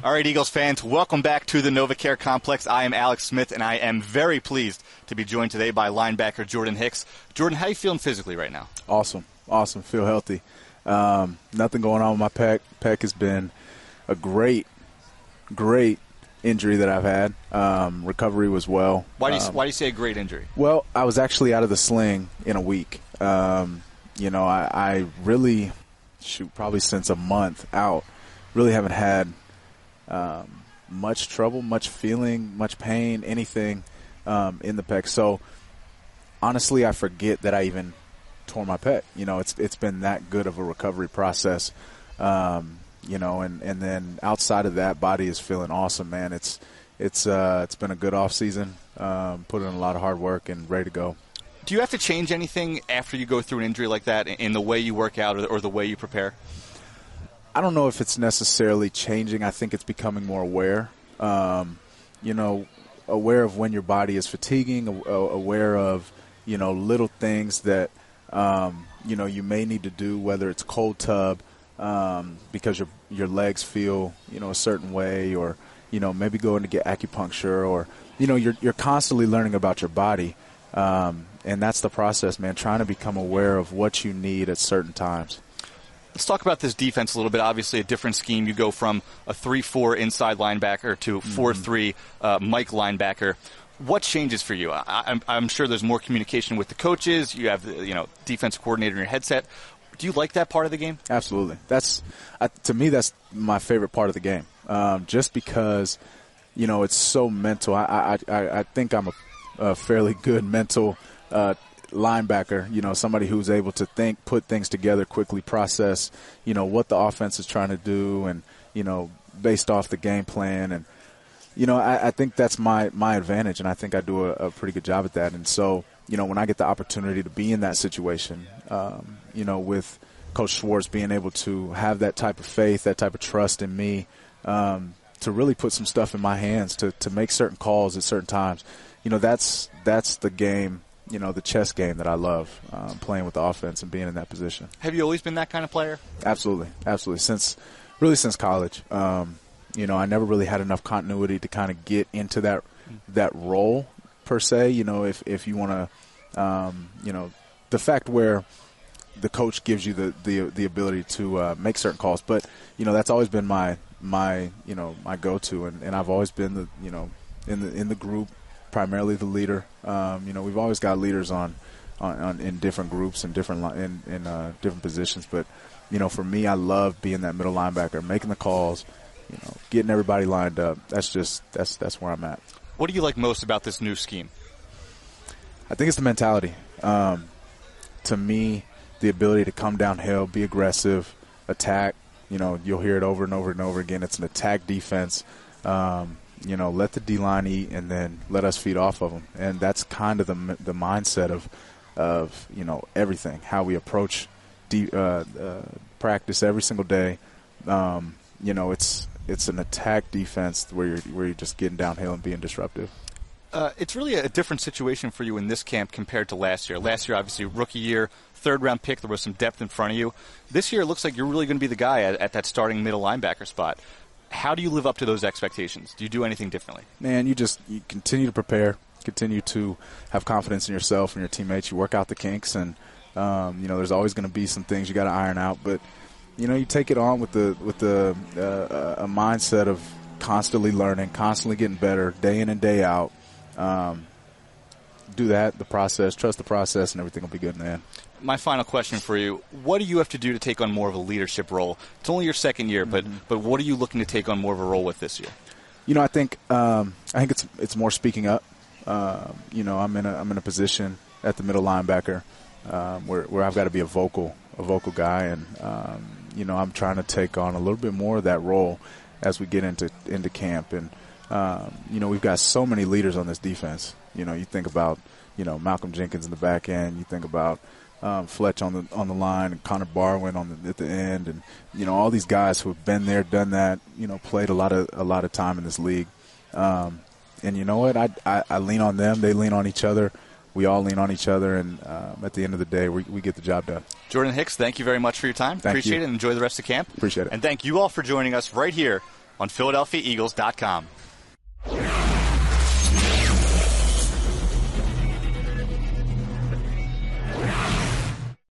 All right, Eagles fans, welcome back to the NovaCare Complex. I am Alex Smith, and I am very pleased to be joined today by linebacker Jordan Hicks. Jordan, how are you feeling physically right now? Awesome. Feel healthy. Nothing going on with my pec. Pec has been a great injury that I've had. Recovery was well. Why do you say a great injury? Well, I was actually out of the sling in a week. I really, probably since a month out, really haven't had much trouble, much feeling, much pain, anything in the pec. So honestly, I forget that I even tore my pec. It's been that good of a recovery process. And then outside of that, body is feeling awesome, man. It's been a good off season. Put in a lot of hard work and ready to go. Do you have to change anything after you go through an injury like that in the way you work out or the way you prepare? I don't know if it's necessarily changing. I think it's becoming more aware. Aware of when your body is fatiguing, aware of, little things that, you may need to do, whether it's cold tub because your legs feel, a certain way, or, maybe going to get acupuncture, or, you're constantly learning about your body. And that's the process, man, trying to become aware of what you need at certain times. Let's talk about this defense a little bit. Obviously, a different scheme. You go from a 3-4 inside linebacker to 4-3 Mike linebacker. What changes for you? I'm sure there's more communication with the coaches. You have defensive coordinator in your headset. Do you like that part of the game? Absolutely. To me, that's my favorite part of the game. Just because, it's so mental. I think I'm a fairly good mental linebacker, somebody who's able to think, put things together quickly, process, what the offense is trying to do, and, based off the game plan. And, I think that's my advantage, and I think I do a pretty good job at that. And so, when I get the opportunity to be in that situation, with Coach Schwartz being able to have that type of faith, that type of trust in me, to really put some stuff in my hands, to make certain calls at certain times, that's the game. The chess game that I love, playing with the offense and being in that position. Have you always been that kind of player? Absolutely. Since college. I never really had enough continuity to kind of get into that role per se. If you want to, the fact where the coach gives you the ability to make certain calls, but that's always been my go-to, and I've always been in the group. Primarily the leader. We've always got leaders on in different groups and different positions. But for me, I love being that middle linebacker, making the calls, getting everybody lined up. That's where I'm at. What do you like most about this new scheme? I think it's the mentality. To me, the ability to come downhill, be aggressive, attack. You'll hear it over and over and over again. It's an attack defense. Let the D-line eat and then let us feed off of them. And that's kind of the mindset of everything, how we approach practice every single day. It's an attack defense where you're just getting downhill and being disruptive. It's really a different situation for you in this camp compared to last year. Last year, obviously, rookie year, third-round pick, there was some depth in front of you. This year, it looks like you're really going to be the guy at that starting middle linebacker spot. How do you live up to those expectations? Do you do anything differently? Man, you continue to prepare, continue to have confidence in yourself and your teammates. You work out the kinks, and there's always going to be some things you got to iron out. But you take it on with a mindset of constantly learning, constantly getting better, day in and day out. Do that, the process, trust the process, and everything will be good in the end. My final question for you, what do you have to do to take on more of a leadership role? It's only your second year, but what are you looking to take on more of a role with this year? I think it's more speaking up. I'm in a position at the middle linebacker where I've got to be a vocal guy, and I'm trying to take on a little bit more of that role as we get into camp. And we've got so many leaders on this defense. You think about Malcolm Jenkins in the back end. You think about Fletch on the line, and Connor Barwin at the end, and all these guys who have been there, done that, played a lot of time in this league. And you know what? I lean on them. They lean on each other. We all lean on each other, and at the end of the day, we get the job done. Jordan Hicks, thank you very much for your time. Appreciate it, and enjoy the rest of camp. Appreciate it. And thank you all for joining us right here on PhiladelphiaEagles.com.